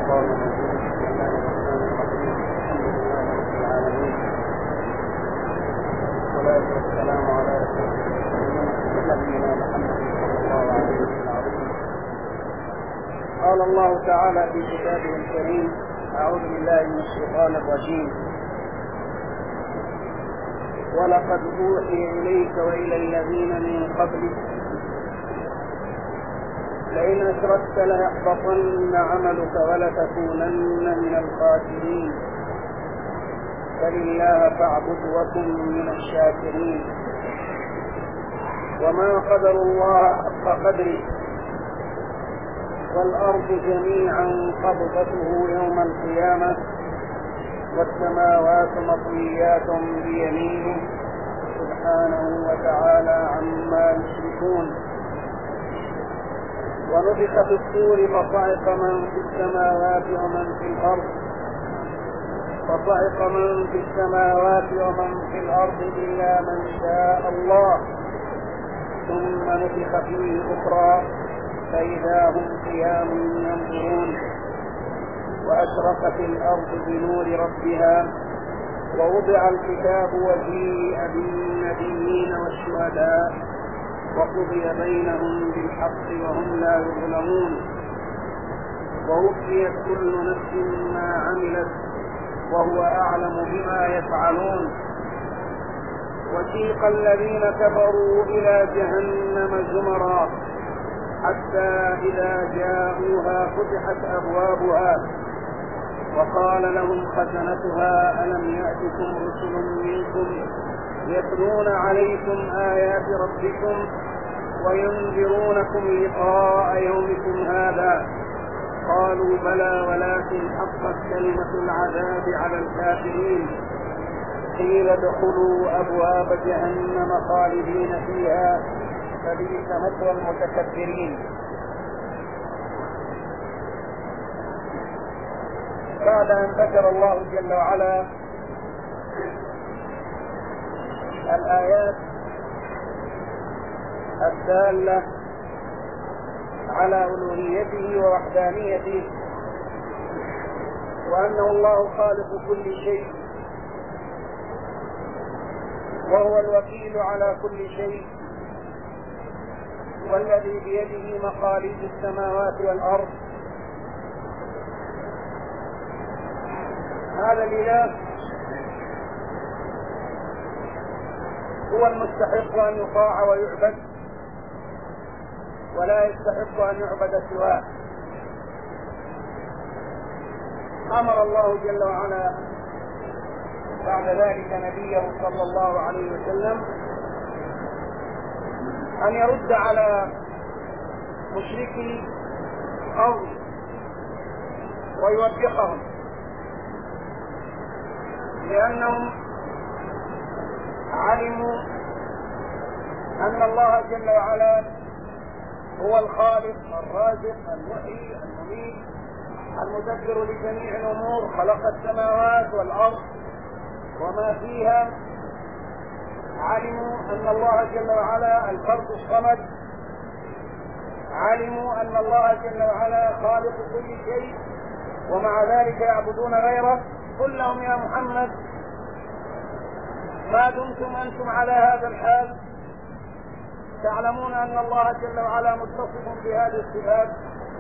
الشيطان الرجيم. بسم الله الرحمن الرحيم. الحمد لله والصلاة والسلام على رسول نبينا محمد صلى الله عليه وسلم. قال الله تعالى في كتابه الكريم: أعوذ بالله من الشيطان الرجيم: ولقد أوحي إليك وإلى الذين من قبلك لئن أشركت ليحبطن عملك ولتكونن من الخاسرين بل الله فاعبد وكن من الشاكرين. وما قدر الله حق قدره والأرض جميعا قبضته يوم القيامة والسماوات مطويات بيمينه سبحانه وتعالى عما يشركون. ونفخ في الصور فصعق من في السماوات ومن في الأرض إلا من شاء الله ثم نفخ فيه أخرى فإذا هم قيام ينظرون. وأشرقت الأرض بنور ربها ووضع الكتاب وجيء بالنبيين والشهداء وقضي بينهم بالحق وهم لا يظلمون. ووفيت كل نفس ما عملت وهو أعلم بما يفعلون. وسيق الذين كفروا إلى جهنم زمرا حتى إذا جاءوها فتحت أبوابها وقال لهم خزنتها ألم يأتكم رسل منكم يتلون عليكم آيات ربكم وينذرونكم لقاء يومكم هذا؟ قالوا بلى ولكن حقت كلمة العذاب على الكافرين. قيل ادخلوا أبواب جهنم خالدين فيها فبئس مثوى المتكبرين. بعد أن ذكر الله جل وعلا الآيات الدالة على ألوهيته ووحدانيته وأنه الله خالق كل شيء وهو الوكيل على كل شيء والذي بيده مقاليد السماوات والأرض، هذا الإله هو المستحق أن يطاع ويعبد ولا يستحق أن يعبد سواه. أمر الله جل وعلا بعد ذلك نبيه صلى الله عليه وسلم أن يرد على مشركي الأرض ويوبخهم، لأنهم علموا أن الله جل وعلا هو الخالق الرازق المحيي المميت المدبر لجميع الأمور، خلق السماوات والأرض وما فيها. علموا أن الله جل وعلا الفرد الصمد، علموا أن الله جل وعلا خالق كل شيء، ومع ذلك يعبدون غيره. قل لهم يا محمد ما دمتم أنتم على هذا الحال تعلمون أن الله جل وعلا متصف بهذه الصفات،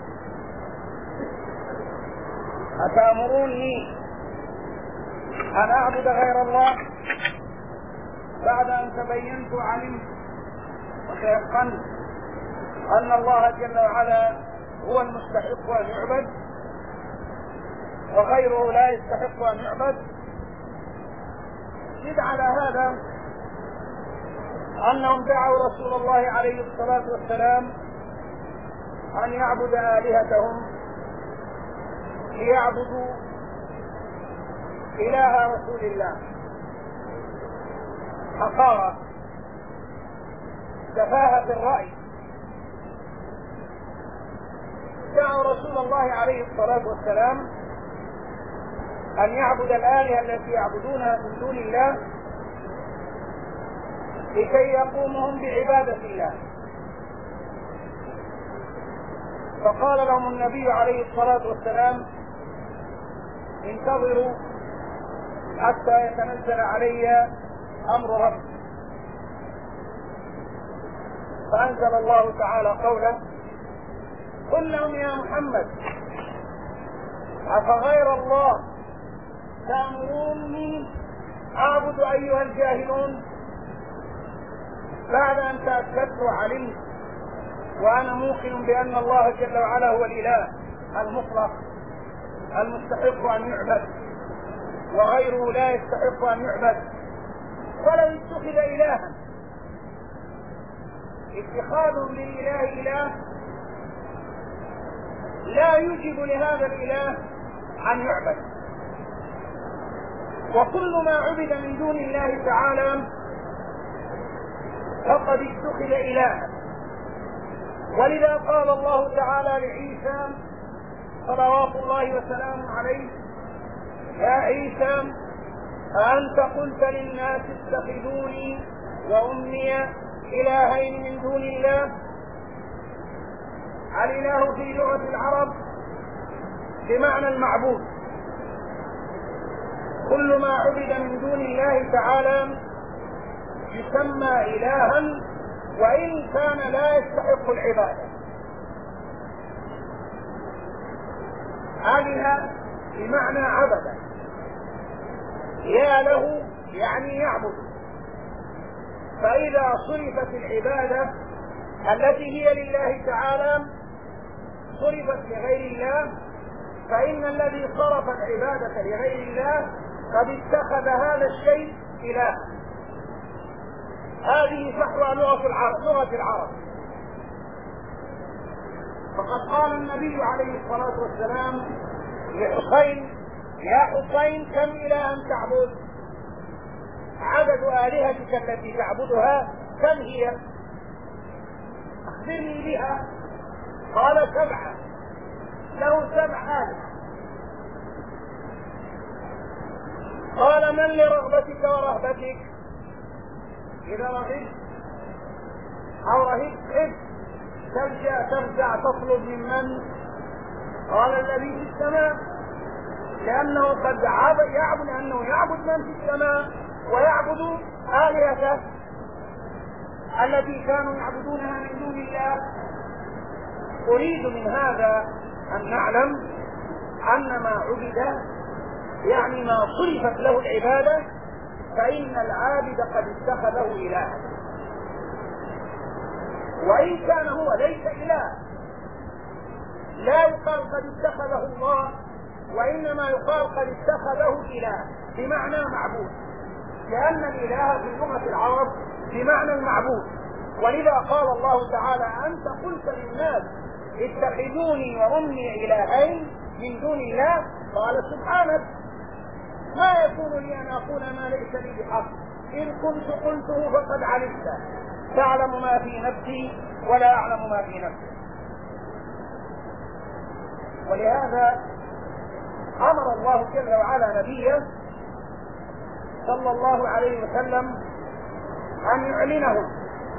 أتأمروني أن أعبد غير الله بعد أن تبينت وعلمت وتيقنت أن الله جل وعلا هو المستحق أن يعبد وغيره لا يستحق أن يعبد؟ زد على هذا أنهم دعوا رسول الله عليه الصلاة والسلام أن يعبد آلهتهم ليعبدوا إله رسول الله. حقارة، سفاهة الرأي. دعوا رسول الله عليه الصلاة والسلام أن يعبد الآلهة التي يعبدونها من دون الله لكي يقومهم بعبادة الله. فقال لهم النبي عليه الصلاة والسلام: انتظروا حتى يتنزل علي أمر ربي. فأنزل الله تعالى قوله: قل لهم يا محمد أفغير الله تأمروني أعبد أيها الجاهلون؟ بعد أن تأكدت وعلمت وأنا موقن بأن الله جل وعلا هو الإله المطلق المستحق أن يعبد وغيره لا يستحق أن يعبد، ولو اتخذ إلها اتخاذهم للإله إله لا يوجب لهذا الإله أن يعبد، وكل ما عبد من دون الله تعالى فقد اتخذ إلها. ولذا قال الله تعالى لعيسى صلوات الله وسلامه عليه: يا عيسى أأنت قلت للناس اتخذوني وأمي إلهين من دون الله؟ الإله في لغة العرب بمعنى المعبود، كل ما عبد من دون الله تعالى يسمى إلها وإن كان لا يستحق العبادة. آلهة بمعنى عبد، يا له يعني يعبد. فإذا صرفت العبادة التي هي لله تعالى صرفت لغير الله، فإن الذي صرف العبادة لغير الله قد اتخذ هذا الشيء إلها. هذه فحوى لغة العرب. فقد قال النبي عليه الصلاة والسلام لحسين: يا حسين كم إلها تعبد؟ عدد آلهتك التي تعبدها كم هي؟ أخبرني بها. قال: 7. له 7 آلهة. قال: من لرغبتك ورهبتك؟ إذا رغبت أو رهبت ترجع تطلب من؟ قال: الذي في السماء، لأنه قد يعبد من في السماء ويعبد آلهته التي كانوا يعبدونها من دون الله. أريد من هذا أن نعلم أن ما عبد يعني ما صرفت له العبادة فإن العابد قد اتخذه إلها، وإن كان هو ليس إله لا يقال قد اتخذه الله، وإنما يقال قد اتخذه إله بمعنى معبود، لأن الإله في لغة العرب بمعنى المعبود. ولذا قال الله تعالى: أنت قلت للناس اتخذوني وأمي إلهين من دون الله. قال: سبحانك ما يكون لي أن أقول ما ليس لي بحق، إن كنت قلته فقد علمته، تعلم ما في نفسي ولا أعلم ما في نفسك. ولهذا أمر الله جل وعلا نبيه صلى الله عليه وسلم أن يعلنهم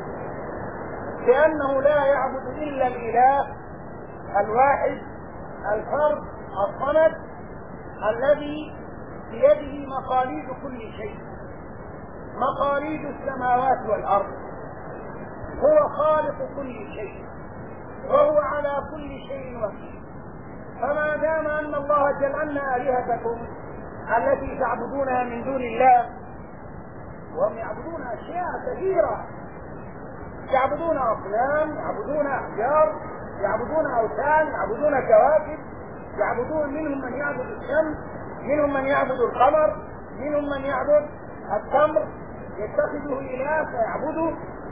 بأنه لا يعبد إلا الإله الواحد الفرد الصمد الذي بيده مقاليد كل شيء، مقاليد السماوات والأرض، هو خالق كل شيء وهو على كل شيء وكيل. فما دام أن الله جل أن آلهتكم التي تعبدونها من دون الله، وهم يعبدون أشياء كثيرة، يعبدون أصنام، يعبدون أحجار، يعبدون أوثان، يعبدون كواكب، يعبدون منهم من يعبد الشمس، منهم من يعبد القمر، منهم من يعبد التمر، يتخذه إله فيعبده.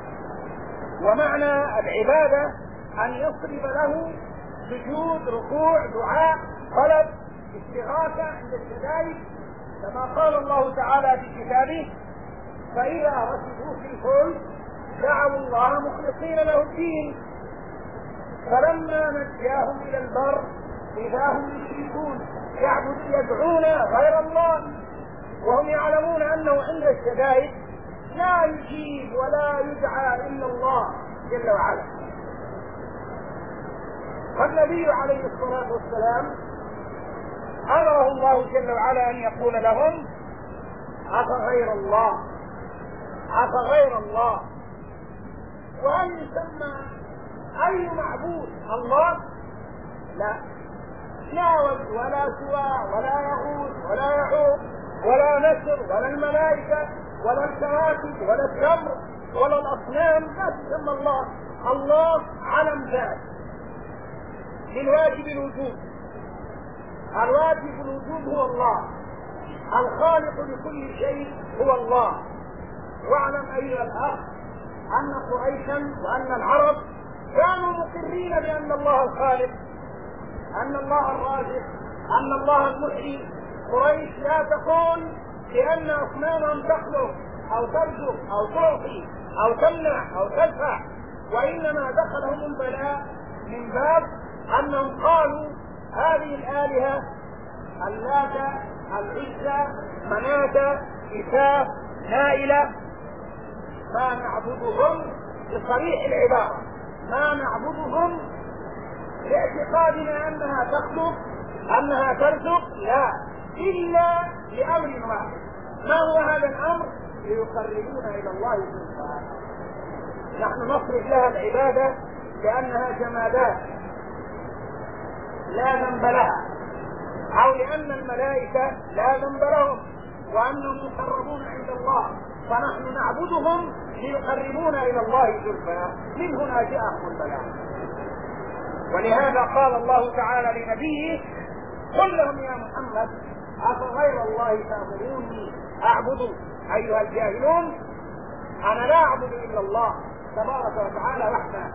ومعنى العبادة أن يصرف له سجود، ركوع، دعاء، طلب، استغاثة عند الشدائد، كما قال الله تعالى في كتابه: فإذا ركبوا في الفلك دعوا الله مخلصين له الدين فلما نجاهم إلى البر إذا هم يشركون، يدعون غير الله وهم يعلمون أنه عند الشدائد لا يجيب ولا يدعى إلا الله جل وعلا. فالنبي عليه الصلاة والسلام أمره الله جل وعلا أن يقول لهم أفغير الله، أفغير الله. وهل يسمى أي معبود الله؟ لا ود ولا سواع ولا يغوث ولا يعوق ولا نسر ولا الملائكة ولا الكواكب ولا التمر ولا الأصنام، لا تسمى الله. الله علم ذات للواجب الوجود، الواجب الوجود هو الله، الخالق لكل شيء هو الله. واعلم أيها الأخ أن قريشا وأن العرب كانوا مقرين بأن الله الخالق، أن الله الرازق، أن الله المحيي. قريش لا تقول بأن أصنامهم تخلق أو ترزق أو تعطي أو تمنع أو تدفع، وإنما دخلهم البلاء من باب أنهم قالوا هذه الآلهة اللات العزى مناة إساف نائلة ما نعبدهم بصريح العبارة، ما نعبدهم لاعتقادنا أنها تخلق أنها ترزق، لا، إلا لأمر واحد. ما هو هذا الأمر؟ ليقربونا إلى الله سبحانه. نحن نصرف لها العبادة لأنها جمادات لا ذنب لها، أو لأن الملائكة لا ذنب لهم وأنهم مقربون عند الله، فنحن نعبدهم ليقربونا إلى الله زلفى. من هنا جاءهم البلاء. ولهذا قال الله تعالى لنبيه قل لهم يا محمد أفغير الله تأمروني أعبد أيها الجاهلون؟ أنا لا أعبد إلا الله تبارك وتعالى وحده.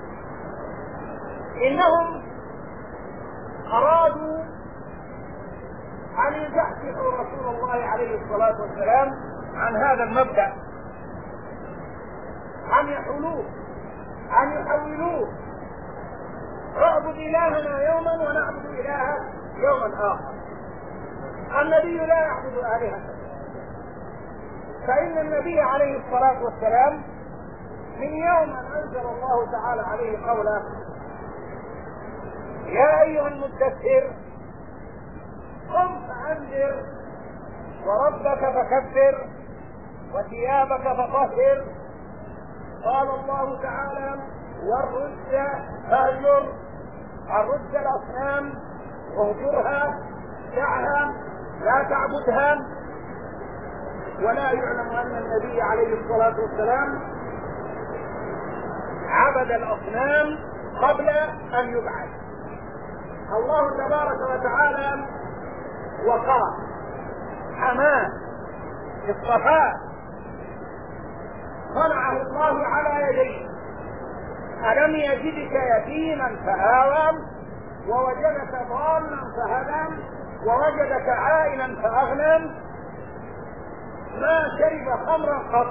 إنهم أرادوا أن يزحزحوا رسول الله عليه الصلاة والسلام عن هذا المبدأ، أن يحولوه، أن يحولوه، اعبد إلهنا يوما ونعبد إلهه يوما آخر. النبي لا يعبد آلهة، فإن النبي عليه الصلاة والسلام من يوم أن أنزل الله تعالى عليه قوله يا أيها المدثر قم فأنذر وربك فكبر وثيابك فطهر، قال الله تعالى والرجل فاهجر، الرجل الأصنام اهجرها دعها لا تعبدها. ولا يعلم أن النبي عليه الصلاة والسلام عبد الأصنام قبل أن يبعث. الله تبارك وتعالى وقال حماه اصطفاه صنعه الله على يديه، ألم يجدك يتيما فآوى ووجدك ضالا فهدى ووجدك عائلا فأغنى. ما شرب خمرا قط،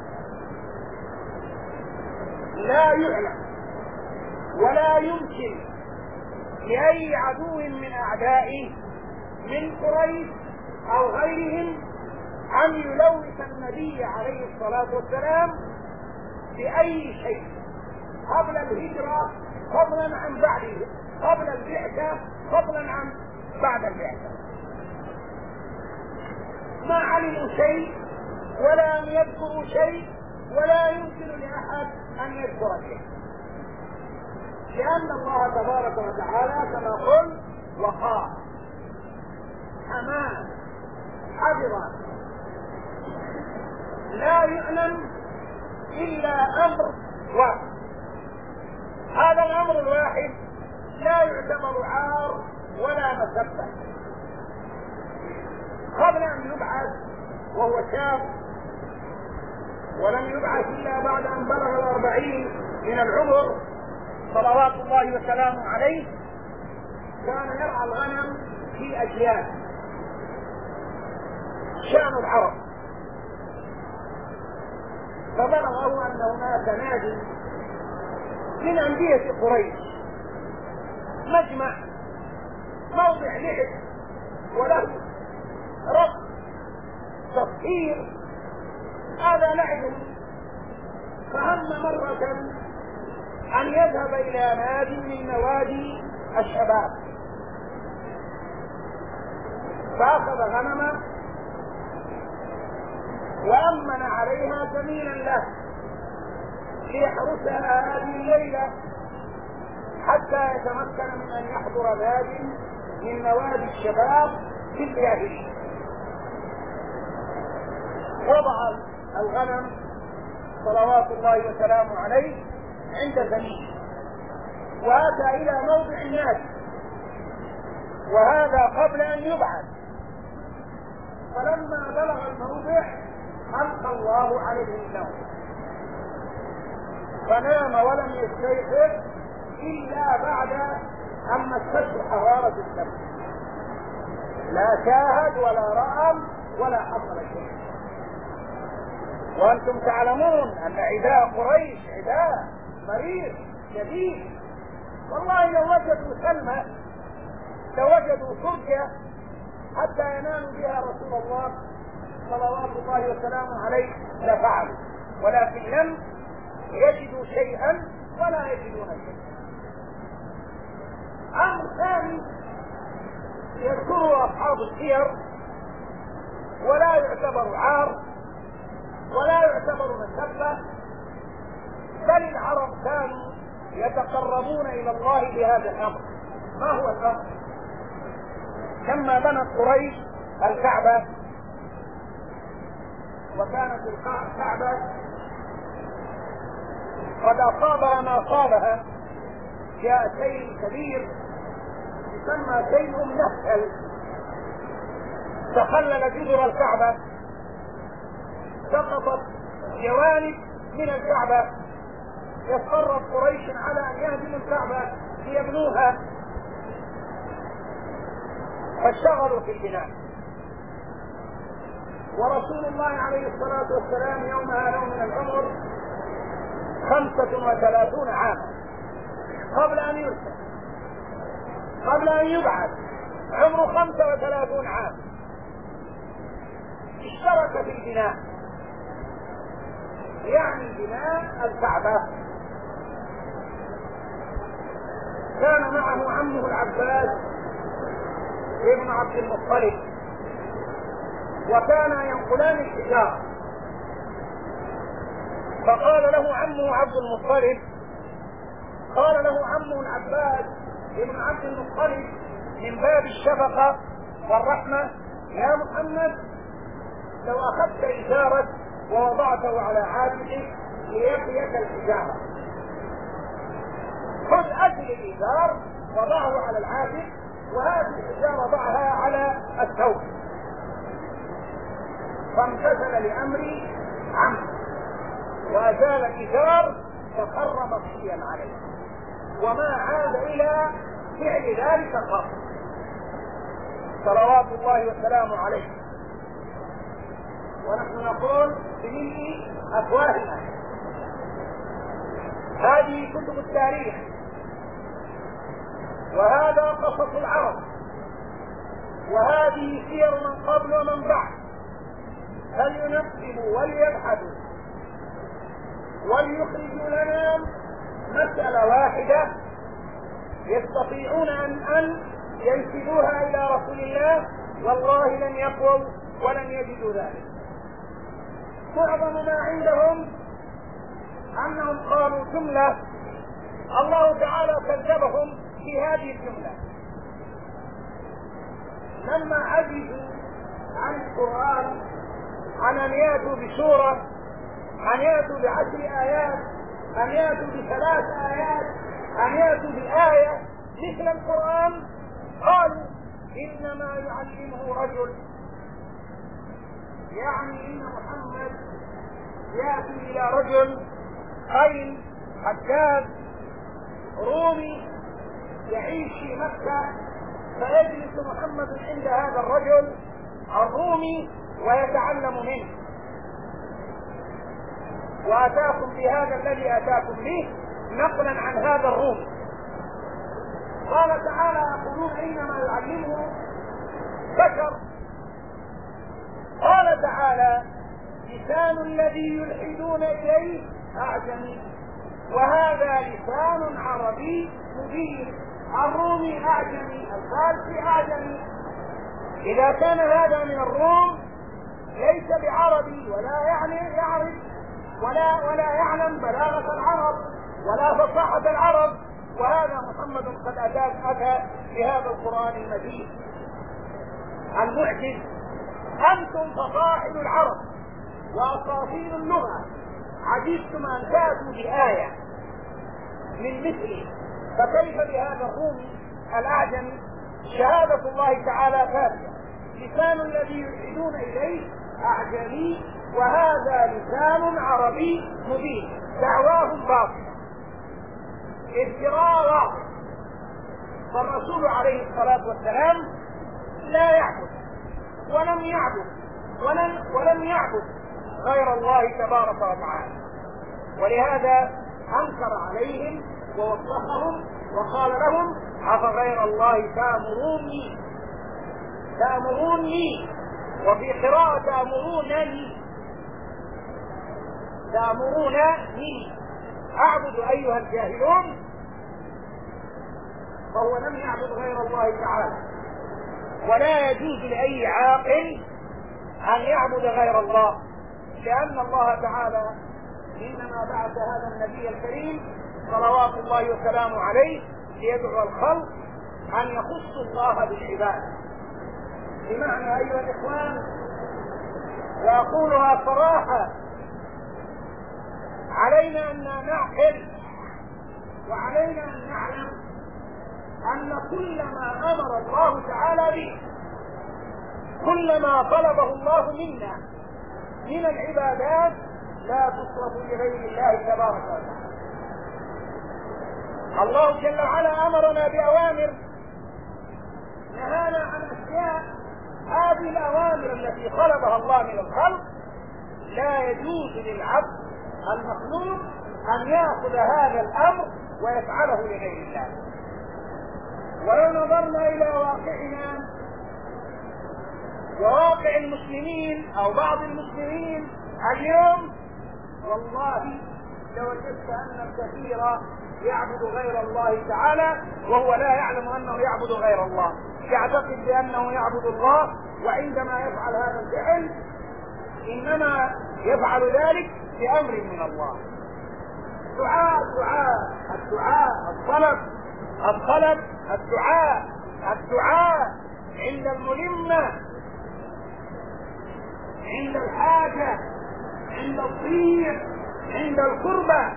لا يعلم ولا يمكن لأي عدو من أعدائه من قريش أو غيرهم أن يلوث النبي عليه الصلاة والسلام بأي شيء قبل الهجرة فضلا عن بعده، قبل البعثة فضلا عن بعد البعثة. ما علموا شيء ولا يذكروا شيء ولا يمكن لأحد أن يذكر شيء، لأن الله تبارك وتعالى كما قل وقال أمان حذرا لا يعلم إلا أمر واحد. هذا الأمر الواحد لا يعتبر عار ولا مسبة. قبل أن يبعث وهو شاب ولم يبعث إلا بعد أن بلغ 40 من العمر صلوات الله وسلامه عليه، كان يرعى الغنم في أجيال شأن العرب، فبلغه أن هناك نادي من أندية قريش مجمع موضع لعب وله رقص تصوير، هذا لعب. فهم مرة أن يذهب إلى نادي من نوادي الشباب، فأخذ غنما وأمن عليها جميلا له ليحرسها هذه الليلة حتى يتمكن من أن يحضر نادي من نوادي الشباب في الجاهلية. وضع الغنم صلوات الله وسلامه عليه عند زميله وأتى إلى موضع النادي، وهذا قبل أن يبعث. فلما بلغ الموضع ألقى الله عليه النوم فنام ولم يستيقظ إلا بعد أن مسته حرارة الشمس، لا شاهد ولا رأى ولا حصل شيء. وأنتم تعلمون أن عداء قريش عداء مريض شديد، والله لو وجدوا سلمى لوجدوا فرجة حتى يناموا بها رسول الله صلوات الله وسلامه عليه لفعلوا، ولكن لم يجدوا شيئا ولا يجدون شيئا. أمر ثاني يذكره أصحاب السير ولا يعتبر عار ولا يعتبر مسبة، بل العرب كانوا يتقربون إلى الله بهذا الأمر. ما هو الأمر؟ لما بنت قريش الكعبة، وكانت الكعبة قد أصابها ما أصابها، جاء سيل كبير يسمى سيل نهل تخلل جدر الكعبة، سقطت جوانب من الكعبة، يتصرف قريش على أن يهدموا الكعبة ليبنوها، فاشتغلوا في البناء. ورسول الله عليه الصلاة والسلام يومها له من العمر 35 عاما قبل أن يرسل، قبل أن يبعث، عمره 35 عام. اشترك في البناء، يعني بناء الكعبة. كان معه عمه العباس ابن عبد المطلب، وكان ينقلان الحجارة. فقال له عمه عبد المطلب، قال له عمه العباس ابن عبد المطلب من باب الشفقة والرحمة: يا محمد، لو أخذت إزارك ووضعته على عاتقك ليقيك الحجارة، خذ أجل الإزار وضعه على العاتق، وهذه الحجارة ضعها على الثوب. فامتثل لأمر عمه وأزال الإزار فخر مغشيا عليه، وما عاد إلى فعل ذلك قط صلوات الله وسلامه عليه. ونحن نقول بملء أفواهنا: هذه كتب التاريخ، وهذا قصص العرب، وهذه سير من قبل ومن بعد، فلينقبوا وليبحثوا وليخرجوا لنا مسألة واحدة يستطيعون أن ينسبوها إلى رسول الله، والله لن يقووا ولن يجدوا ذلك. معظم ما عندهم أنهم قالوا جملة الله تعالى كذبهم في هذه الجملة. لما عجزوا عن القرآن، عن أن يأتوا بسورة، أن يأتوا ب10 آيات، أن يأتوا ب3 آيات، أن يأتوا بآية مثل القرآن، قالوا إنما يعلمه رجل، يعني إن محمد يأتي إلى رجل قيل حجاج رومي يعيش في مكة، فيجلس محمد عند هذا الرجل الرومي ويتعلم منه. وأتاكم بهذا الذي أتاكم به نقلا عن هذا الرومي. قال تعالى: يقولون إنما يعلمه بشر. قال تعالى: لسان الذي يلحدون إليه أعجمي، وهذا لسان عربي مبين. الرومي أعجمي، الفارسي أعجمي، إذا كان هذا من الروم ليس بعربي ولا يعرف ولا يعلم بلاغة العرب ولا فصاحة العرب، وهذا محمد قد أتى بهذا القرآن المجيد المعجز. أنتم فصاحب العرب وأساطير اللغة، عجزتم أن تأتوا بآية من مثله، فكيف بهذا الروم الأعجمي؟ شهادة الله تعالى كافية. لسان الذي يلحدون إليه أعجمي وهذا لسان عربي مبين، دعواهم باطلة، افتراء واضح. فالرسول عليه الصلاة والسلام لا يعبد ولم يعبد غير الله تبارك وتعالى، ولهذا أنكر عليهم ووصفهم وقال لهم أفغير الله تأمروني، وفي قراءة تأمرونني أعبد أيها الجاهلون. فهو لم يعبد غير الله تعالى، ولا يجوز لأي عاقل أن يعبد غير الله، لأن الله تعالى إنما بعث هذا النبي الكريم صلوات الله وسلامه عليه ليدعو الخلق أن يخصوا الله بالعبادة. بمعنى أيها الإخوان، وأقولها صراحة، علينا أن نعقل وعلينا أن نعلم أن كل ما أمر الله تعالى به، كل ما طلبه الله منا من العبادات لا تصرف لغير الله تبارك وتعالى. الله جل وعلا أمرنا بأوامر، نهانا عن أشياء. هذه الأوامر التي طلبها الله من الخلق لا يجوز للعبد المخلوق أن يأخذ هذا الأمر ويفعله لغير الله. ولو نظرنا إلى واقعنا وواقع المسلمين أو بعض المسلمين اليوم، والله لوجدت أن الكثير يعبد غير الله تعالى وهو لا يعلم أنه يعبد غير الله، يعتقد بأنه يعبد الله، وعندما يفعل هذا الفعل إنما يفعل ذلك بأمر من الله. الدعاء عند الملمة، عند الحاجة، عند الضيق، عند القربة.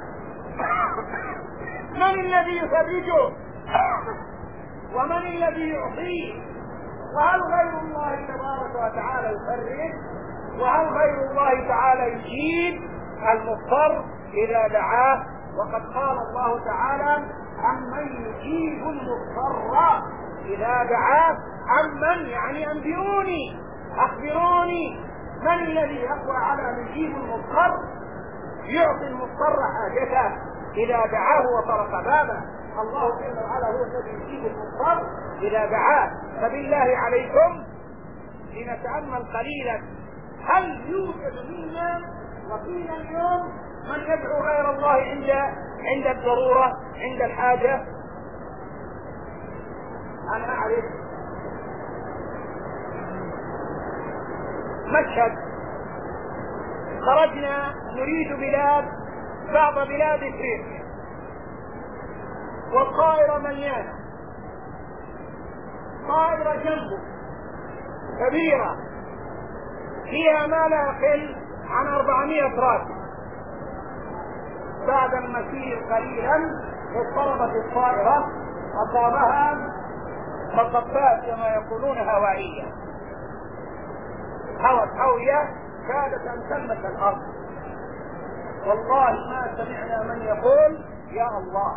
من الذي يفرجه ومن الذي يعطيه؟ وهل غير الله تبارك وتعالى يفرج؟ وهل غير الله تعالى يجيب المضطر إذا دعاه؟ وقد قال الله تعالى أمن يجيب المضطر إذا دعاه. أمن يعني أنبئوني، أخبروني من الذي يقوى على أن يجيب المضطر، يعطي المضطر حاجته إذا دعاه وطرق بابه. الله جل وعلا هو الذي يجيب المضطر إذا دعاه. فبالله عليكم لنتأمل قليلا، هل يوجد منا وقيل اليوم من يدعو غير الله عند الضرورة، عند الحاجة؟ أنا أعرف مشهد، خرجنا نريد بعض بلاد افريقيا، والطائرة مليانة، طائرة جنبه كبيرة فيها ما لا يقل عن 400 راكب. بعد المسير قليلا اضطربت الطائرة، أصابها مطبات كما يقولون هوائية، هوت هوية كادت أن تلمس الأرض. والله ما سمعنا من يقول يا الله،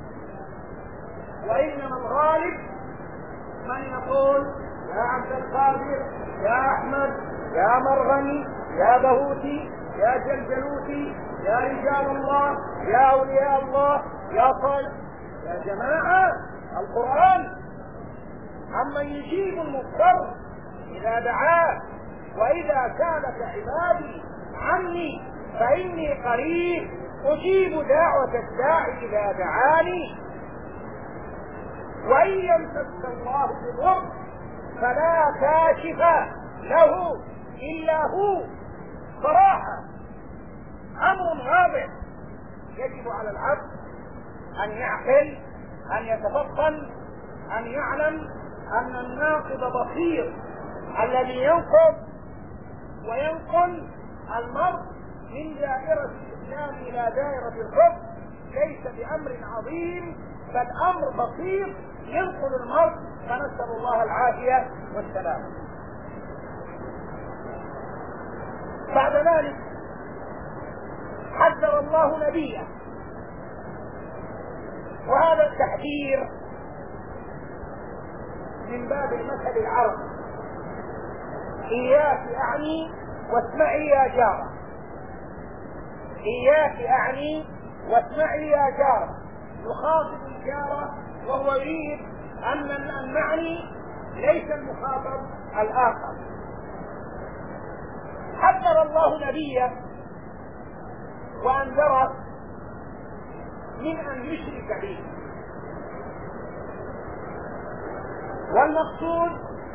وإنما الغالب من يقول يا عبد القادر، يا أحمد، يا مرغني، يا بهوتي، يا جلجلوتي، يا رجال الله، يا أولياء الله، يا صالح. يا جماعة القرآن عمن يجيب المضطر إذا دعاه، وإذا سالك عبادي عني فإني قريب أجيب دعوة الداعي إذا دعاني. وإن يمسك الله بضر فلا كاشف له إلا هو. صراحة أمر واضح، يجب على العبد أن يعقل، أن يتفطن، أن يعلم أن الناقض بصير الذي ينقض وينقل المرء من دائرة الإسلام إلى دائرة الكفر ليس بأمر عظيم، بل أمر بسيط ينقل المرء، فنسأل الله العافية والسلام. بعد ذلك حذر الله نبيه، وهذا التحذير من باب المثل العربي: إياك أعني واسمعي يا جارة. إياك أعني واسمعي يا جارة، يخاطب الجارة وهو يريد أن المعني ليس المخاطب الآخر. حذر الله نبيه وأنذره من أن يشرك به، والمقصود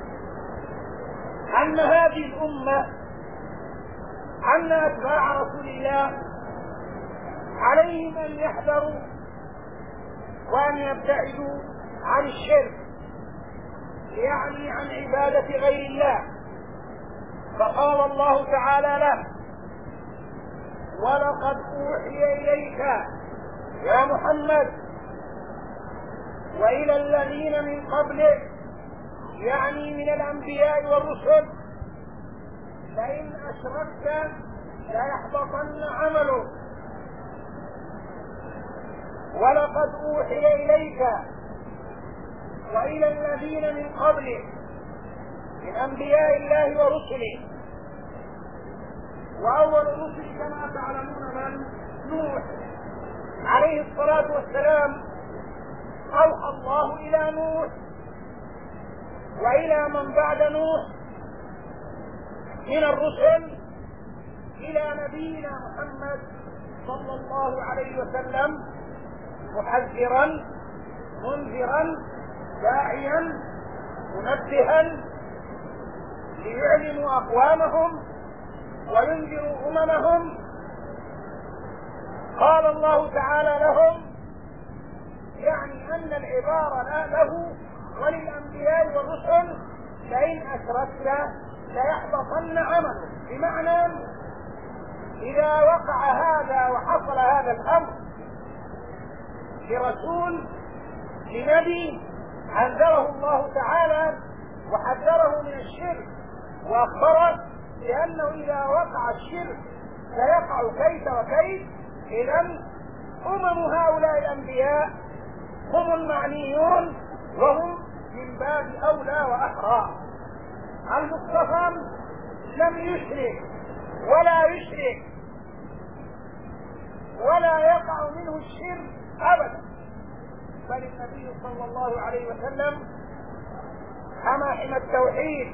أن هذه الأمة، أن أتباع رسول الله عليهم أن يحذروا وأن يبتعدوا عن الشرك، يعني عن عبادة غير الله. فقال الله تعالى له: ولقد أوحي إليك يا محمد وإلى الذين من قبلك، يعني من الأنبياء والرسل، لئن أشركت ليحبطن عملك. ولقد أوحي إليك وإلى الذين من قبلك من أنبياء الله ورسله. وأول الرسل كما تعلمون من؟ نوح عليه الصلاة والسلام. أوحى الله إلى نوح وإلى من بعد نوح من الرسل إلى نبينا محمد صلى الله عليه وسلم، محذرا منذرا داعيا منبها ليعلموا أقوامهم وينذروا أممهم. قال الله تعالى لهم، يعني أن العبارة له وللأنبياء والرسل: لئن أشركت ليحبطن عمله. بمعنى إذا وقع هذا وحصل هذا الأمر لرسول لنبي، أنذره الله تعالى وحذره من الشرك، وأخبره لأنه إذا وقع الشرك سيقع كيف وكيف. إذن أمم هؤلاء الأنبياء هم المعنيون، وهم من باب أولى وأحرى. المصطفى لم يشرك ولا يشرك ولا يقع منه الشرك أبدا، بل النبي صلى الله عليه وسلم حمى التوحيد،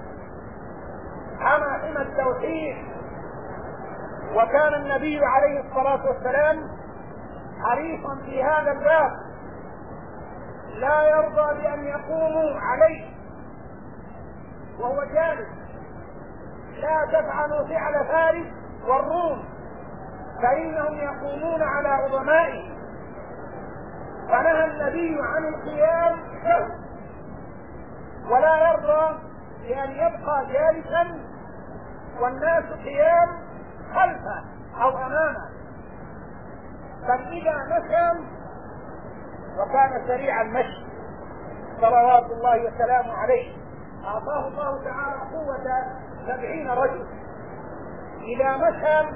حمى التوحيد. وكان النبي عليه الصلاة والسلام حريصا في هذا الباب، لا يرضى بأن يقوموا عليه وهو جالس. لا تفعلوا فعل فارس والروم فإنهم يقومون على عظمائهم. فنهى النبي عن القيام له، ولا يرضى بأن يبقى جالسا والناس قيام خلفه أو أمامه، بل إذا مشى، وكان سريع المشي صلوات الله وسلامه عليه، أعطاه الله تعالى قوة 70 رجل، إذا مشى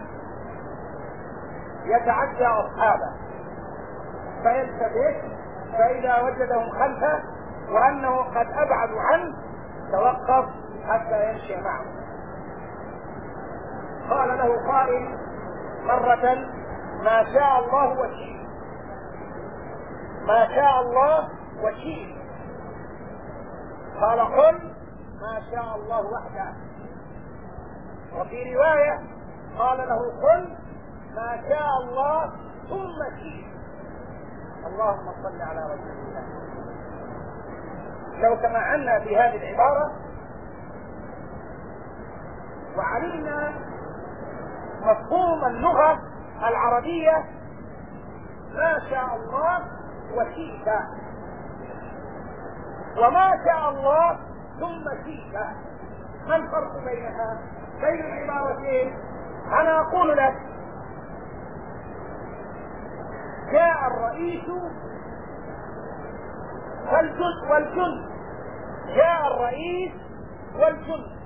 يتعدى أصحابه فيلتفت، فإذا وجدهم خلفه وأنه قد أبعدوا عنه توقف حتى يمشي معه. قال له قائل مرة: ما شاء الله وشئت، ما شاء الله وشئت. قال: قل ما شاء الله وحده. وفي رواية قال له: قل ما شاء الله ثم شئت. اللهم صل على رسول الله. لو تمعنا في هذه العبارة وعلمنا مفهوم اللغة العربية، ما شاء الله وشئت، وما شاء الله ثم شئت، ما الفرق بينها بين العبارتين؟ أنا أقول لك جاء الرئيس والجند، جاء الرئيس والجند.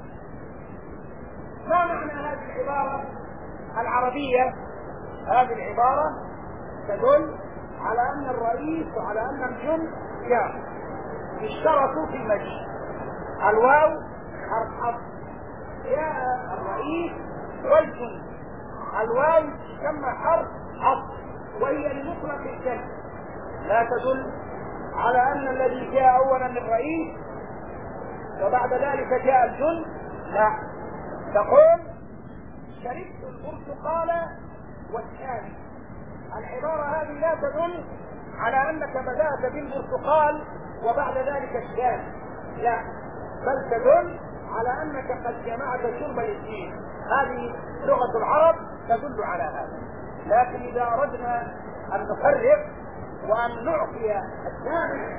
ما معنى هذه العبارة العربية؟ هذه العبارة تدل على أن الرئيس وعلى أن الجند جاء اشتركوا في المجيء. الواو حرف عطف، جاء الرئيس والجند، الواو تسمى حرف عطف وهي لمطلق الكلمة، لا تدل على أن الذي جاء أولا الرئيس وبعد ذلك جاء الجند، لا، تقول شربت البرتقال والشاي. العبارة هذه لا تدل على أنك بدأت بالبرتقال وبعد ذلك الشاي، لا، بل تدل على أنك قد جمعت شرب الاثنين. هذه لغة العرب تدل على هذا. لكن إذا أردنا أن نفرق وأن نعطي السامع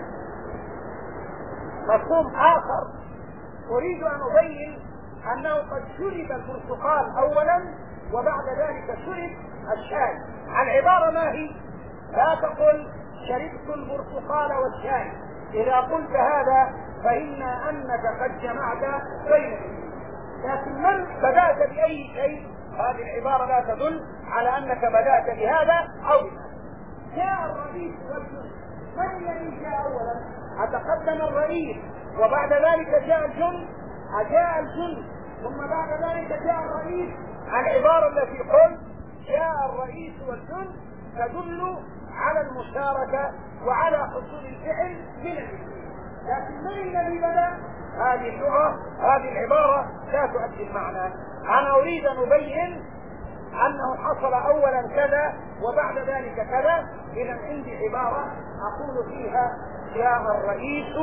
مفهوم آخر، أريد أن أبين أنه قد شرب البرتقال أولا وبعد ذلك شرب الشاي. العبارة ما هي؟ لا تقل شربت البرتقال والشاي، إذا قلت هذا فإن أنك قد جمعت بينهم. لكن من بدأت بأي شيء؟ هذه العبارة لا تدل على أنك بدأت بهذا أو بهذا. جاء الرئيس والجند، من الذي جاء أولا؟ أتقدم الرئيس وبعد ذلك جاء الجند؟ أجاء الجند ثم بعد ذلك جاء الرئيس؟ العبارة التي قلت جاء الرئيس والجند تدل على المشاركة وعلى حصول الفعل من الاثنين. لكن من الذي بدأ؟ هذه اللغة، هذه العبارة لا تؤدي المعنى. أنا أريد أن أبين أنه حصل أولا كذا وبعد ذلك كذا. إذا عندي عبارة أقول فيها جاء الرئيس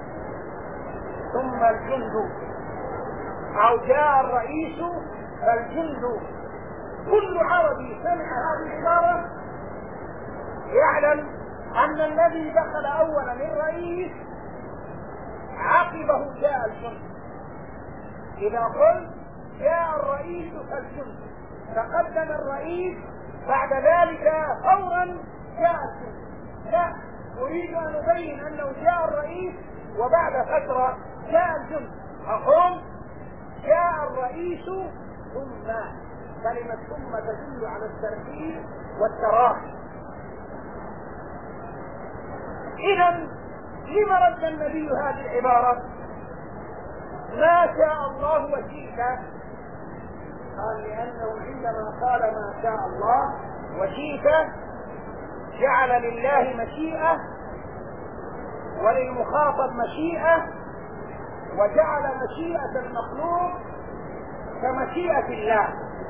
ثم الجند، أو جاء الرئيس فالجند. كل عربي سمع هذه العبارة يعلم أن الذي دخل أولا الرئيس عقبه جاء الجند. إذا قلت جاء الرئيس فالجند، تقدم الرئيس بعد ذلك فورا جاء الجند. لا، أريد أن أبين أنه جاء الرئيس وبعد فترة جاء الجند. أقول جاء الرئيس ثم، كلمة ثم تدل على الترتيب والتراخي. إذا لما رد النبي هذه العبارة؟ ما شاء الله وشئت. قال لأنه عندما قال ما شاء الله وشئت جعل لله مشيئة وللمخاطب مشيئة، وجعل مشيئة المخلوق كمشيئة الله.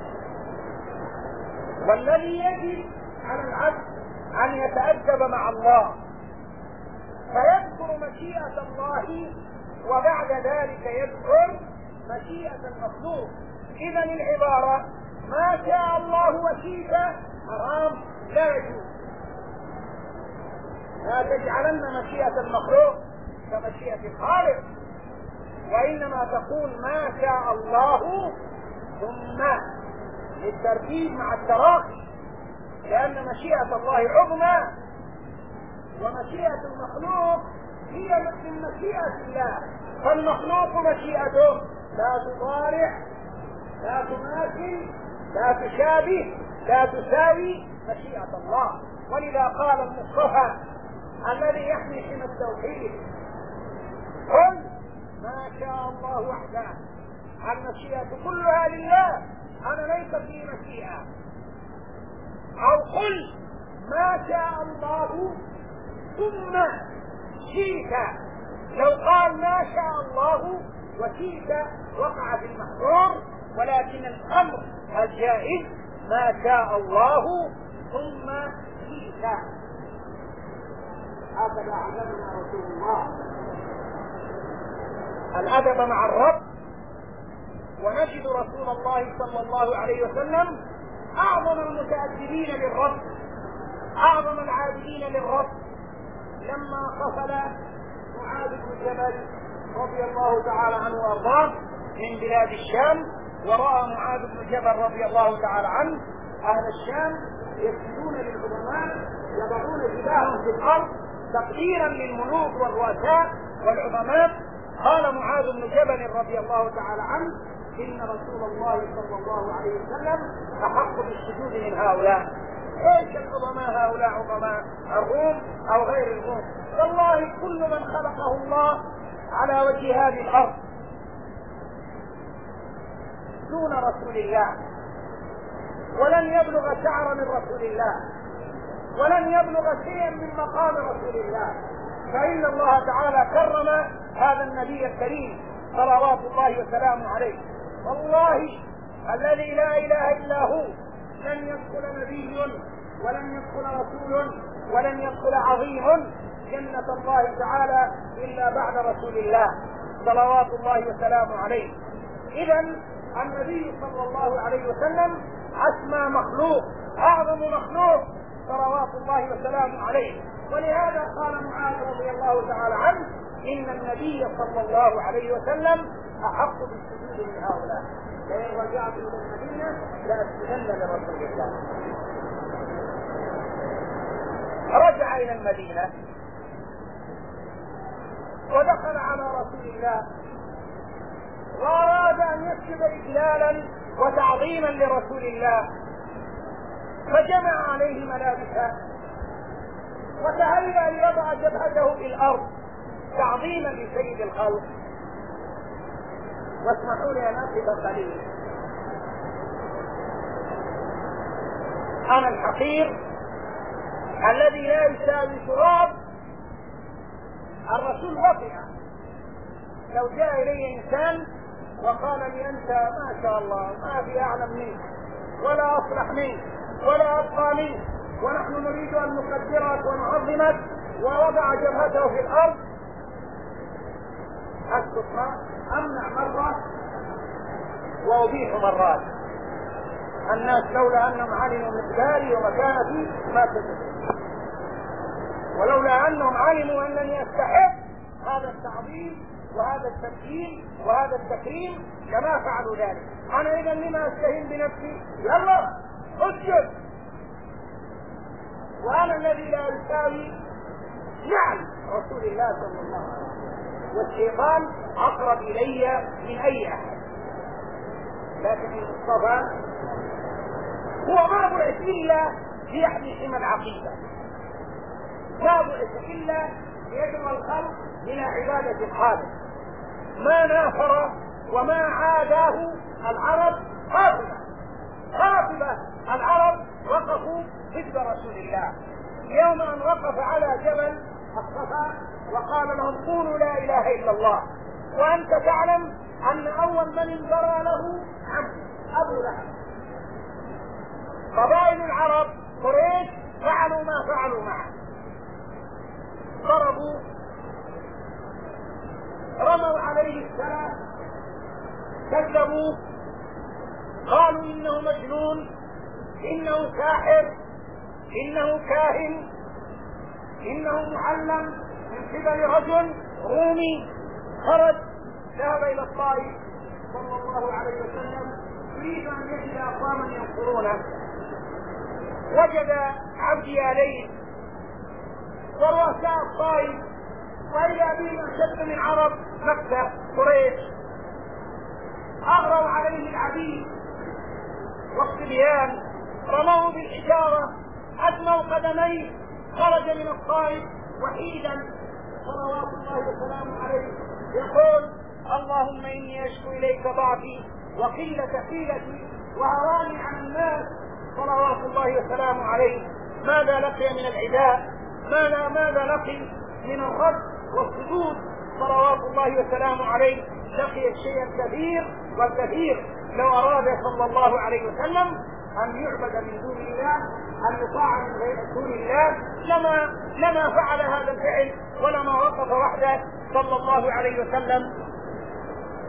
والذي يجب على العبد أن يتأدب مع الله فيذكر مشيئة الله وبعد ذلك يذكر مشيئة المخلوق. إذا العبارة ما شاء الله وشئت حرام، لا يجوز. لا تجعلن مشيئة المخلوق كمشيئة الخالق، وإنما تقول ما شاء الله ثم، للترتيب مع التراخي، لأن مشيئة الله عظمى ومشيئة المخلوق هي من مشيئة الله. فالمخلوق مشيئته لا تضارع، لا تماثل، لا تشابه، لا تساوي مشيئة الله. ولذا قال المصطفى الذي يحمي حمى التوحيد قل ما شاء الله وحده، المشيئة كلها لله، أنا ليس في مشيئة. أو قل ما شاء الله ثم شئت. لو قال ما شاء الله وشئت وقع في المحظور، ولكن الأمر الجائز ما شاء الله ثم شئت. هكذا علمنا رسول الله الأدب مع الرب، ونجد رسول الله صلى الله عليه وسلم أعظم المتأدبين للرب، أعظم العابدين للرب، لما قفل معاذ بن جبل رضي الله تعالى عنه وارضاه من بلاد الشام، ورأى معاذ بن جبل رضي الله تعالى عنه أهل الشام يسجدون للعظماء، يضعون جباههم في الأرض تقديرا للملوك والرؤساء والعظماء. قال معاذ بن جبل رضي الله تعالى عنه: إن رسول الله صلى الله عليه وسلم أحق بالسجود من هؤلاء. ايش العظماء هؤلاء؟ عظماء الروم أو غير الروم؟ والله كل من خلقه الله على وجه هذه الأرض دون رسول الله، ولن يبلغ شعرا من رسول الله، ولن يبلغ شيئا من مقام رسول الله، فإن الله تعالى كرم هذا النبي الكريم صلوات الله وسلامه عليه. والله الذي لا إله إلا هو لن يدخل نبي ولن يدخل رسول ولن يدخل عظيم جنة الله تعالى إلا بعد رسول الله صلوات الله وسلامه عليه. إذا النبي صلى الله عليه وسلم أسمى مخلوق، أعظم مخلوق صلوات الله وسلامه عليه. ولهذا قال معاذ رضي الله تعالى عنه: إن النبي صلى الله عليه وسلم أحق بالسجود من هؤلاء، لئن رجعت إلى المدينة لأسجدن لرسول الله. رجع إلى المدينة ودخل على رسول الله وأراد أن يسجد إجلالا وتعظيما لرسول الله، فجمع عليه ملابسه وتهيأ ليضع جبهته في الأرض تعظيما لسيد الخلق. واسمحوا لي أن أقف قليلا. أنا الحقير الذي لا يساوي تراب. الرسول وطئ. لو جاء إلي إنسان وقال لي: أنت ما شاء الله ما في أعلم منك ولا أصلح منك ولا أبقى منك، ونحن نريد أن نقدرك ونعظمك، ووضع جبهته في الأرض، أسكت أمنع مرة وأبيح مرات. الناس لولا أنهم علموا مقداري ومكانتي ما تدرك، ولولا أنهم علموا أنني أستحق هذا التعظيم وهذا التمثيل وهذا التكريم لما فعلوا ذلك. أنا إذا لما أستهين بنفسي؟ يلا اسجد. وأنا الذي لا يساوي نعم رسول الله صلى الله عليه وسلم، والشيطان أقرب إلي من أي أحد، لكن المصطفى هو ما بعث إلا ليحمي حمى العقيدة، ما بعث إلا ليدعو الخلق إلى عبادة الخالق. ما نافر وما عاداه العرب قاطبة العرب وقفوا ضد رسول الله. يوم أن وقف على جبل الصفا وقال لهم: قولوا لا إله إلا الله، وأنت تعلم أن أول من انبرى له أبو لهب. قبائل العرب قريش فعلوا ما فعلوا معه، ضربوا، رموا عليه السلام، كذبوا، قالوا إنه مجنون، إنه ساحر، إنه كاهن، إنه معلم من قبل رجل رومي. خرج ذهب إلى الطائف صلى الله عليه وسلم يريد أن يجد أقواما ينصرونه، وجد عبد آلين ورؤساء الطائف وإذا بهم أشد من عرب مكة قريش، أغروا عليه العبيد والصبيان، رموه بالحجارة، أدموا قدميه، خرج من الطائف وحيدا صلوات الله وسلامه عليه يقول: اللهم إني أشكو إليك ضعفي وقلة حيلتي وهواني عن الناس صلوات الله وسلامه عليه. ماذا لقي من العداء؟ ماذا لقي من الرد والسجود صلوات الله وسلامه عليه؟ لقي الشيء الكبير والكثير. لو أراد صلى الله عليه وسلم أن يعبد من دون الله، أن يطاع من غير دون الله، لما فعل هذا الفعل ولما وقف وحده صلى الله عليه وسلم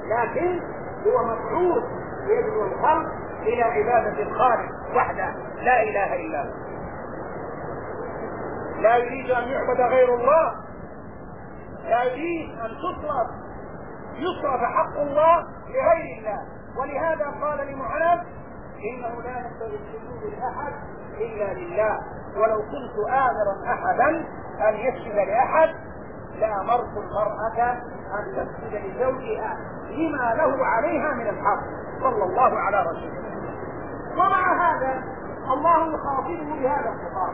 لكن هو مبعوث يدعو الخلق إلى عبادة الخالق وحده لا إله إلا هو. لا يريد أن يعبد غير الله، لا يريد أن يصرف حق الله لغير الله. ولهذا قال لمعاذ: إنه لا ينبغي السجود لأحد إلا لله، ولو كنت آمرا أحدا أن يسجد لأحد لأمرت المرأة أن تسجد لزوجها لما له عليها من الحق، صلى الله على رسوله. ومع هذا الله يخاطبه بهذا الخطاب،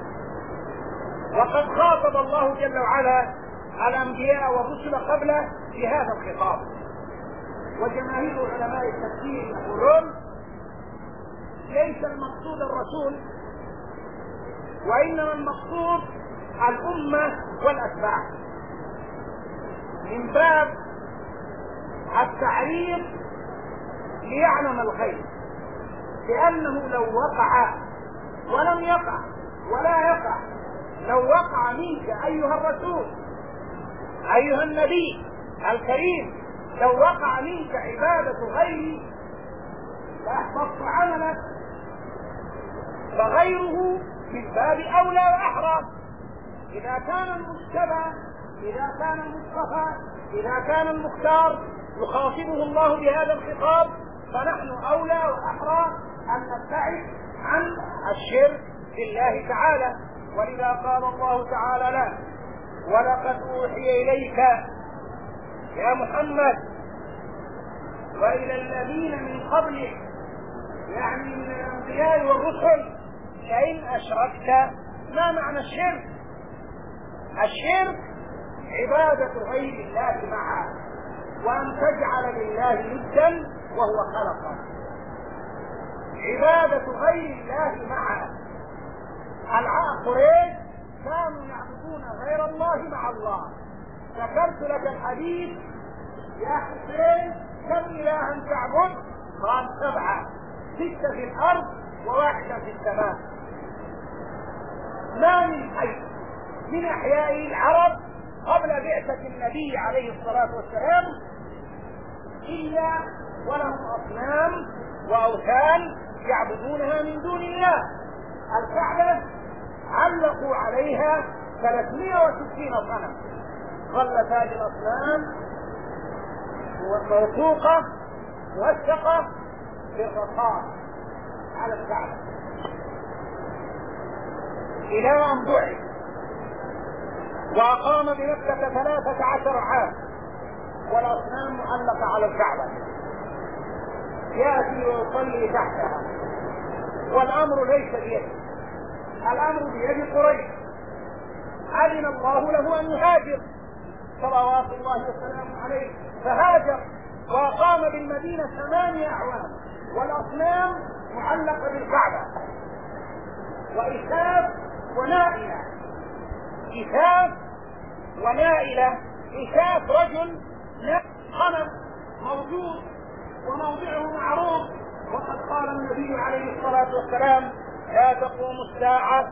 وقد خاطب الله جل وعلا الأنبياء والرسل قبله بهذا الخطاب. وجماهير علماء التفسير يقولون: ليس المقصود الرسول، وإنما المقصود الأمة والأتباع، من باب التعريف ليعلم الخير، لأنه لو وقع ولم يقع ولا يقع، لو وقع منك أيها الرسول أيها النبي الكريم، لو وقع منك عبادة غيري لأحبطت عملك، فغيره من باب أولى وأحرى. إذا كان المجتبى، إذا كان المصطفى، إذا كان المختار يخاطبه الله بهذا الخطاب، فنحن أولى وأحرى أن نبتعد عن الشرك بالله تعالى. ولذا قال الله تعالى له: ولقد أوحي إليك يا محمد وإلى الذين من قبلك، يعني من الأنبياء والرسل، لئن أشركت. ما معنى الشرك؟ الشرك عبادة غير الله معه، وأن تجعل لله ندا وهو خلقه، عبادة غير الله معه. قريش كانوا يعبدون غير الله مع الله. ذكرت لك الحديث: يا حسين كم إلها تعبد؟ قال: 7، 6 في الأرض و1 في السماء. ما من حي من أحياء العرب قبل بعثة النبي عليه الصلاة والسلام إلا ولهم أصنام وأوثان يعبدونها من دون الله. الكعبة علقوا عليها 360 صنم، ظلت هذه الأصنام موثوقة موثقة بالرصاص على الكعبة إلى أن بعث، وأقام بمكة 13 عام والأصنام معلقة على الكعبة، يأتي ويصلي تحتها. والأمر ليس بيده، الأمر بيد قريش. أذن الله له أن يهاجر صلوات الله وسلامه عليه، فهاجر وأقام بالمدينة 8 أعوام والأصنام معلقة بالكعبة. وإساف ونائلة، إساف ونائلة. إساف رجل صنم موجود وموضعه معروف، وقد قال النبي عليه الصلاة والسلام: لا تقوم الساعة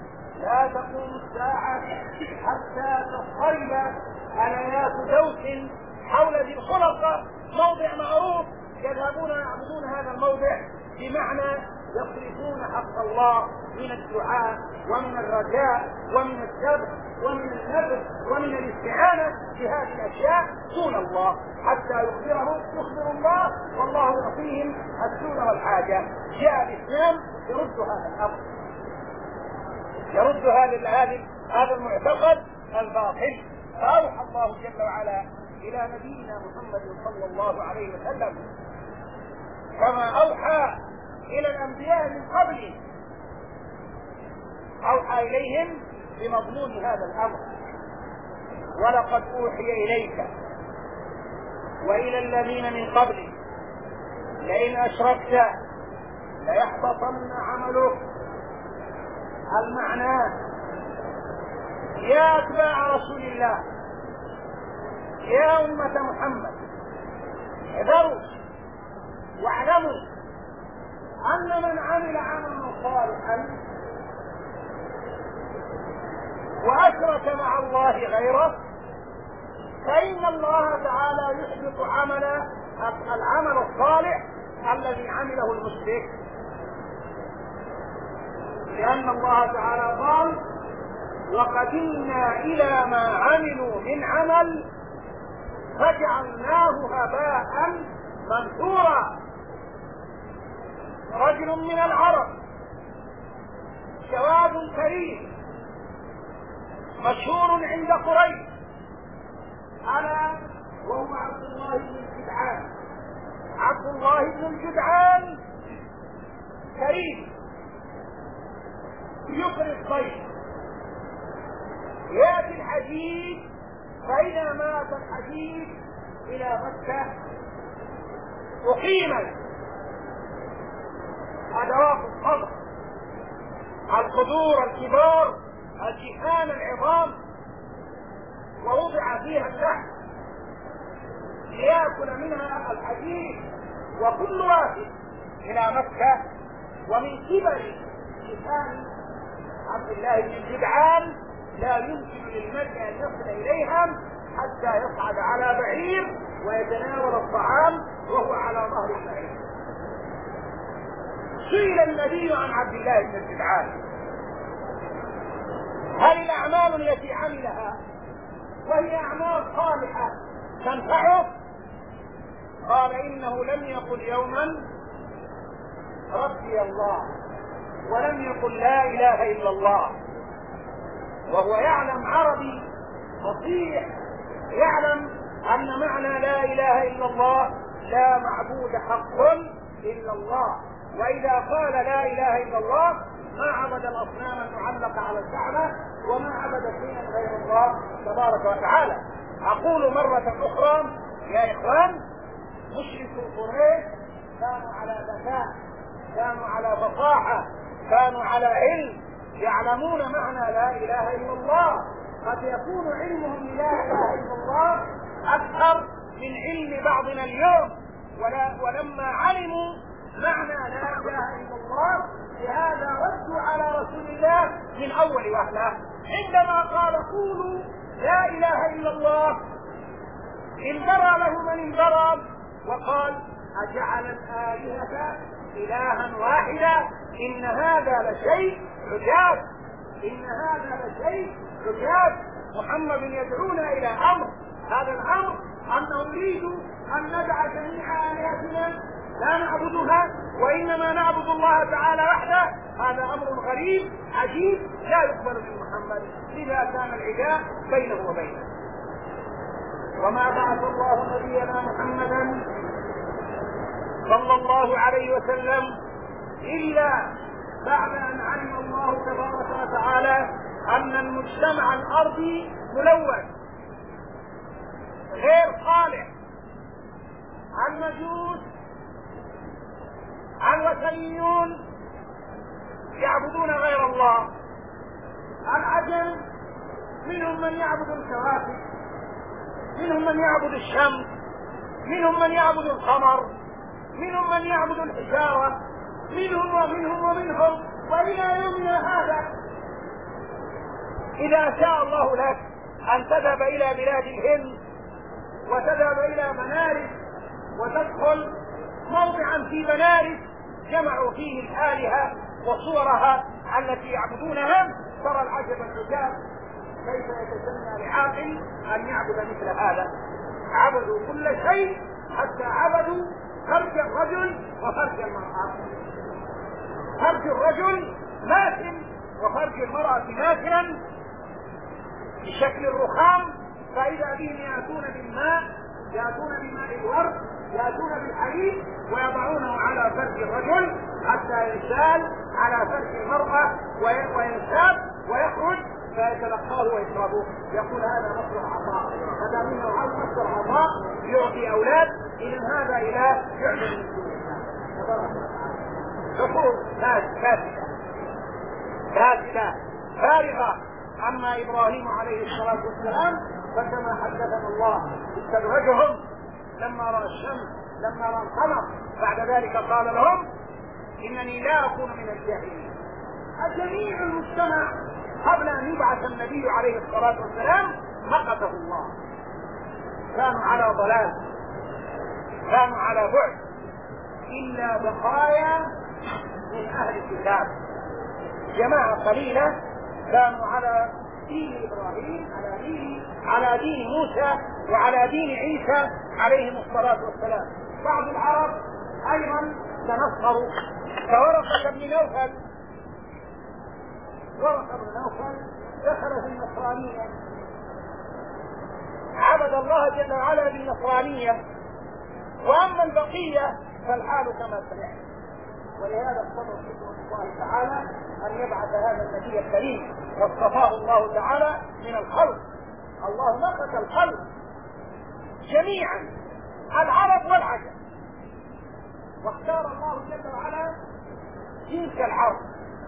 حتى تصطرب أنايات دوس حول ذي الخلقة، موضع معروف يذهبون يعبدون هذا الموضع، بمعنى يصرفون حق الله من الدعاء ومن الرجاء ومن الذبح ومن النذر ومن الاستعانة بهذه الأشياء دون الله، حتى يخبر الله والله يعطيهم السؤل والحاجة. جاء الإسلام يرد هذا الأمر، يرد هذا المعتقد الباطل. فأوحى الله جل وعلا إلى نبينا محمد صلى الله عليه وسلم كما أوحى إلى الأنبياء من قبله، أوحى إليهم بمضمون هذا الأمر: ولقد أوحي إليك وإلى الذين من قبلك لئن أشركت ليحبطن عملك. المعنى: يا أتباع رسول الله، يا أمة محمد، احذروا واعلموا أن من عمل عملا صالحا وأشرك مع الله غيره فإن الله تعالى يحبط العمل الصالح الذي عمله المشرك، لأن الله تعالى قال: وقدمنا إلى ما عملوا من عمل فجعلناه هباء منثورا. رجل من العرب شواب كريم مشهور عند قريش، ألا وهو عبد الله بن الجدعان. عبد الله بن الجدعان كريم يقري الضيف، يأتي الحديث، فإذا مات الحديث إلى مكة أقيمت أدوات الصبر، القدور الكبار، الجفان العظام، ووضع فيها اللحم ليأكل منها الحديث وكل واحد إلى مكة. ومن كبر لسان عبد الله بن الجدعان لا يمكن للمرء أن يصل إليهم حتى يصعد على بعير ويتناول الطعام وهو على ظهر البعير. سئل النبي عن عبد الله بن الجدعان: هل الأعمال التي عملها وهي أعمال صالحة تنفعه؟ قال: إنه لم يقل يوما ربي الله، ولم يقل لا إله إلا الله، وهو يعلم عربي فصيح، يعلم أن معنى لا إله إلا الله لا معبود حق إلا الله. وإذا قال لا إله إلا الله ما عبد الأصنام المعلقة على الكعبة وما عبد شيئا غير الله تبارك وتعالى. أقول مرة أخرى يا إخوان، مشركو قريش كانوا على ذكاء، كانوا على فصاحة، كانوا على علم، يعلمون معنى لا إله إلا الله. قد يكون علمهم لا إله إلا الله أكثر من علم بعضنا اليوم، ولما علموا معنى لا إله إلا الله لهذا ردوا على رسول الله من أول وهلة عندما قال: قولوا لا إله إلا الله، انبرى له من انبرى وقال: أجعل الآلهة إلها واحدا، إن هذا لشيء عجاب، إن هذا لشيء عجاب. محمد يدعونا إلى أمر، هذا الأمر أنه يريد أن ندع جميع آلهتنا لا نعبدها وإنما نعبد الله تعالى وحده. هذا أمر غريب عجيب لا يقبل من محمد، لذا كان العداء بينه وبينه. وما بعث الله نبينا محمدا صلى الله عليه وسلم إلا بعد أن علم الله تبارك وتعالى أن المجتمع الأرضي ملوث غير صالح، المجوس، الوثنيون يعبدون غير الله، العجم منهم من يعبد الكواكب، منهم من يعبد الشمس، منهم من يعبد القمر، منهم من يعبد الحجارة، منهم ومنهم وإلى يومنا هذا. إذا شاء الله لك أن تذهب إلى بلاد الهند وتذهب إلى منارس وتدخل موضعا في منارس جمعوا فيه الآلهة وصورها التي يعبدونها، ترى العجب العجاب كيف يتسنى لعاقل أن يعبد مثل هذا. عبدوا كل شيء حتى عبدوا فرج الرجل وفرج المرأة. فرج الرجل ماثل وفرج المرأة ماثلا بشكل الرخام، فإذا بهم يأتون بالماء، يأتون بماء الورد، يأتون بالحليب ويضعونه على فرج الرجل حتى يسال على فرج المرأة وينساب ويخرج فيتلقاه ويشربه. يقول هذا مصدر عطاء، هذا منه مصدر عطاء يعطي أولاد. إذن هذا إله يعبد من دون الله. عقول فاسدة فارغة. أما إبراهيم عليه الصلاة والسلام فكما حدثنا الله استدرجهم لما رأى الشمس، لما رأى القمر، بعد ذلك قال لهم: إنني لا أكون من الجاهلين. الجميع المجتمع قبل أن يبعث النبي عليه الصلاة والسلام مقته الله، كانوا على ضلال، كانوا على بعد، إلا بقايا من أهل الكتاب، جماعة قليلة كانوا على دين إبراهيم، على دين موسى وعلى دين عيسى عليهم الصلاة والسلام. بعض العرب أيضا تنصروا كورقة بن نوفل. ورقة بن نوفل دخل في النصرانية، عبد الله جل وعلا بالنصرانية، وأما البقية فالحال كما سمعت. ولهذا اقتضى الله تعالى أن يبعث هذا النبي الكريم، واصطفاه الله تعالى من الخلق. الله نقص الخلق جميعا، العرب والعجم، واختار الله جل وعلا جنس العرب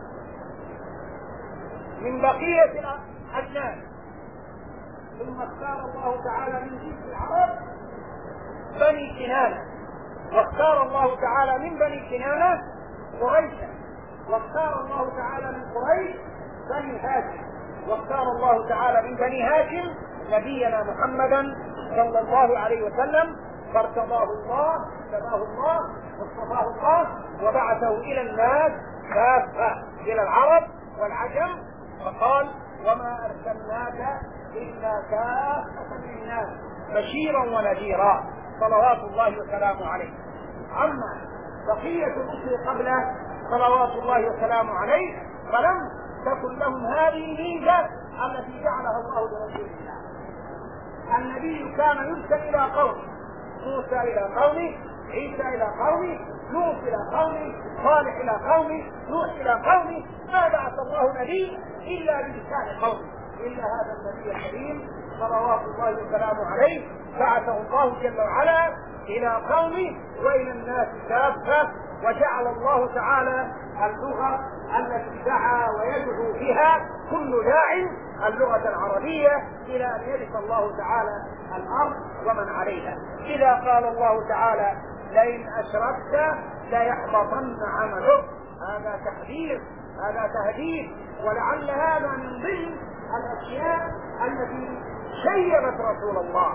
من بقية الناس، ثم اختار الله تعالى من جنس العرب بني كنانة، واختار الله تعالى من بني كنانة قريشا، واختار الله تعالى من قريش بني هاشم، واختار الله تعالى من بني هاشم نبينا محمدا صلى الله عليه وسلم، فارتضاه الله، اجتباه الله، واصطفاه الله، وبعثه الى الناس كافة، الى العرب والعجم، فقال: وما ارسلناك الا كافة للناس بشيرا ونذيرا، صلوات الله وسلامه عليه. اما بقية الرسل قبله صلوات الله وسلامه عليه فلم تكن لهم هذه الميزة التي جعلها الله لرسول الله. النبي كان يرسل الى قومه، موسى الى قومه، عيسى الى قومه، لوط الى قومه، صالح الى قومه، نوح الى قومه، ما بعث الله نبي الا بلسان قومه، الا هذا النبي الكريم صلوات الله وسلامه عليه بعثه الله جل وعلا الى قومه والى الناس كافه، وجعل الله تعالى اللغه التي دعا ويدعو بها كل داع اللغه العربيه الى ان يرث الله تعالى الارض ومن عليها. اذا قال الله تعالى: لئن اشركت ليحبطن عملك، هذا تحذير، هذا تهديد، ولعل هذا من ضمن الاشياء التي شيبت رسول الله،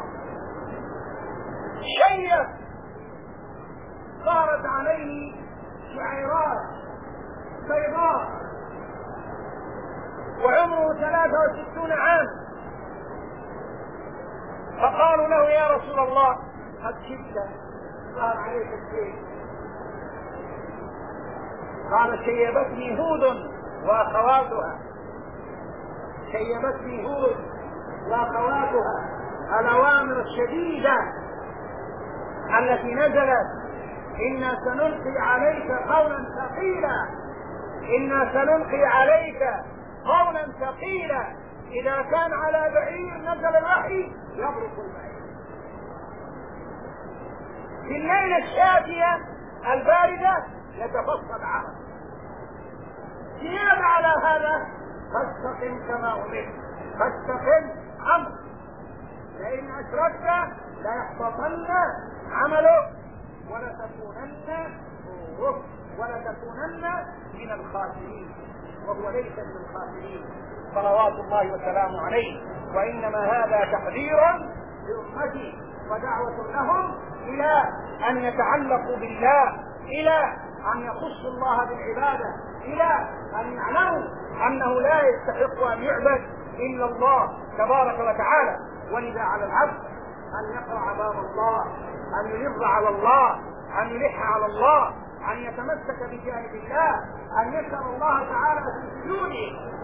شيب صارت عليه شعيرات بيضاء، وعمره 63 عام، فقالوا له: يا رسول الله قد شبت، صار عليك الشيء. قال: شيبتني هود واخواتها، شيبتني هود واخواتها، الاوامر الشديده التي نزلت: إنا سنلقي عليك قولا ثقيلا، إنا سنلقي عليك قولا ثقيلا، إذا كان على بعير نزل الوحي يبرق البعير. في الليلة الشاتية الباردة يتفصل عرق. زيادة على هذا: فاستقم كما أمرت، فاستقم أمر، لئن أشركت ليحبطن عملك ولتكونن من الخاسرين، وهو ليس من الخاسرين صلوات الله وسلامه عليه. وإنما هذا تحذير لأمتي ودعوة لهم إلى أن يتعلقوا بالله، إلى أن يخصوا الله بالعبادة، إلى أن يعلموا أنه لا يستحق أن يعبد إلا الله تبارك وتعالى. ولذا على العبد أن يقرع باب الله، أن يلظ على الله، أن يلح على الله، أن يتمسك بجانب الله، أن يسأل الله تعالى في سجوده،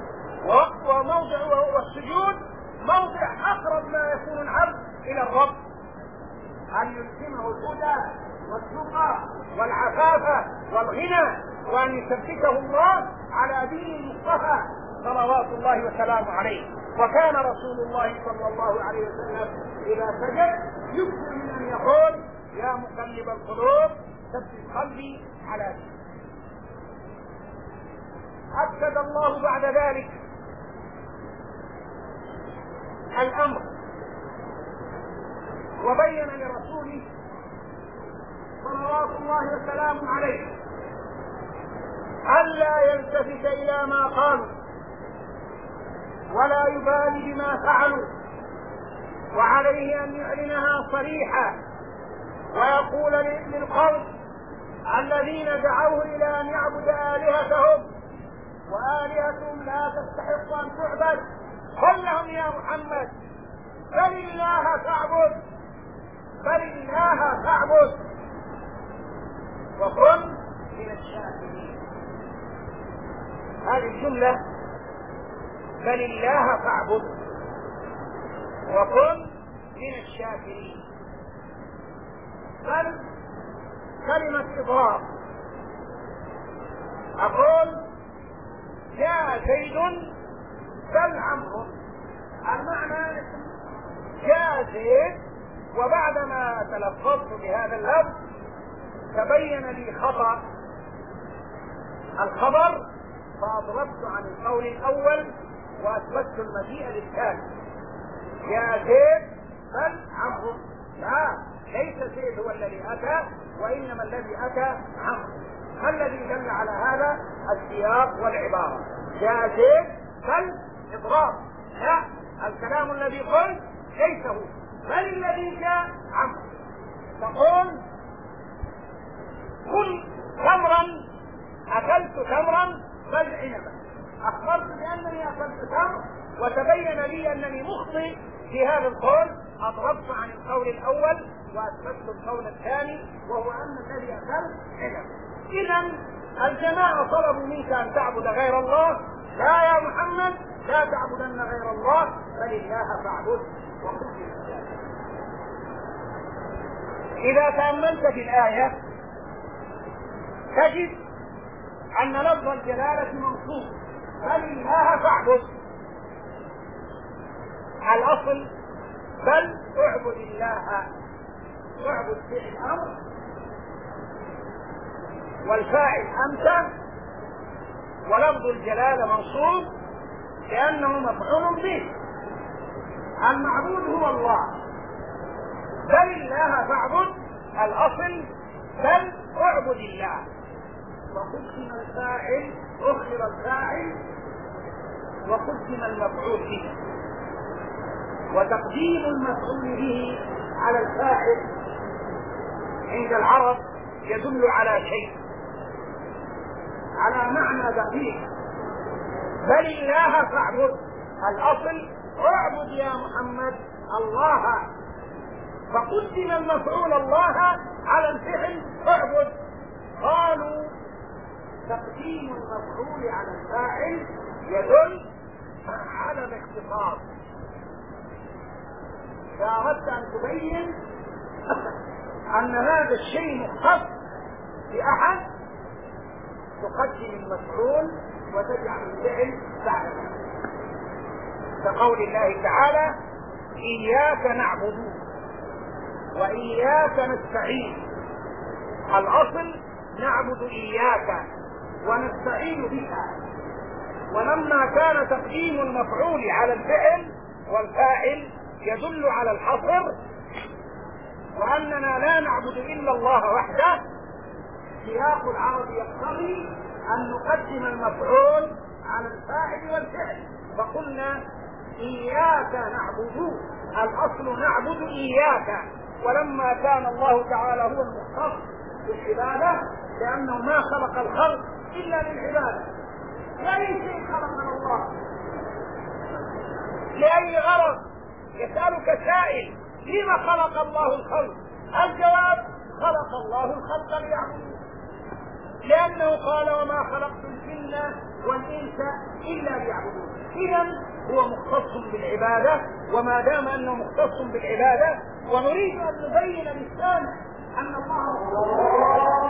وموضع السجود موضع أقرب ما يكون العبد إلى الرب، أن يلزمه الهدى والتقى والعفاف والغنى، وأن يثبته الله على دين المصطفى صلوات الله وسلامه عليه. وكان رسول الله صلى الله عليه وسلم إذا سجد يكثر من أن يقول: يا مقلب القلوب ثبت قلبي على دينك. أكد الله بعد ذلك الأمر، وبين لرسوله صلوات الله وسلامه عليه ألا يلتفت إلى ما قالوا ولا يبالي بما فعلوا، وعليه أن يعلنها صريحة ويقول للقوم الذين دعوه إلى أن يعبد آلهتهم وآلهتهم لا تستحق أن تعبد، قل لهم يا محمد بل الله فاعبد، بل الله فاعبد وكن من الشاكرين. هذه الجملة بل الله فاعبد وكن من الشاكرين. بل كلمة إضراب، أقول جاء زيد بل عمرو، المعنى جاء زيد وبعدما تلفظت بهذا اللفظ تبين لي خطأ الخبر فأضربت عن القول الأول وأثبتت المجيء للثاني. جاء زيد بل عمرو، لا، ليس زيد هو الذي أتى وإنما الذي أتى عمرو. ما الذي دل على هذا؟ السياق والعبارة. جاء زيد بل إضراب، لا، الكلام الذي قلت ليس هو، بل الذي جاء عمرو. تقول كل تمرا، أكلت تمرا بل عنبا، أخبرت بأنني أكلت تمر وتبين لي أنني مخطئ في هذا القول، أضربت عن القول الأول وأثبتت القول الثاني وهو أن الذي أكلت عنب. إذا الجماعة طلبوا منك أن تعبد غير الله، لا يا محمد لا تعبدن غير الله بل الله فاعبد وكن من الشاكرين. إذا تأملت في الآية تجد أن لفظ الجلالة منصوب بل الله فاعبد، الأصل بل اعبد الله، اعبد فعل أمر والفاعل أنت، ولفظ الجلالة منصوب لأنه مفعول به، المعبود هو الله، بل الله فاعبد الأصل بل اعبد الله، وقدم الفاعل أخر الفاعل وقدم المفعول به، وتقديم المفعول به على الفاعل عند العرب يدل على شيء، على معنى دقيق. بل الله فاعبد الأصل اعبد يا محمد الله، فقدم المفعول الله على الفعل اعبد. قالوا تقديم المفعول على الفاعل يدل على الاختصاص، إذا أردت أن تبين أن هذا الشيء مختص بأحد تقدم المفعول وتجعل الفعل بعده، كقول الله تعالى إياك نعبد وإياك نستعين، الأصل نعبد إياك ونستعين بك، ولما كان تقديم المفعول على الفعل والفاعل يدل على الحصر وأننا لا نعبد إلا الله وحده، سياق العرب يقتضي أن نقدم المفعول على الفاعل والفعل، فقلنا إياك نعبد، الأصل نعبد إياك، ولما كان الله تعالى هو المختص بالعبادة لأنه ما خلق الخلق إلا للعبادة، لأي شيء خلقنا الله لأي غرض؟ يسألك سائل لما خلق الله الخلق؟ الجواب خلق الله الخلق ليعبدوه، لأنه قال وما خلقت الجن والإنس إلا ليعبدون. إذا هو مختص بالعبادة، وما دام أنه مختص بالعبادة ونريد أن نبين للسامع أن الله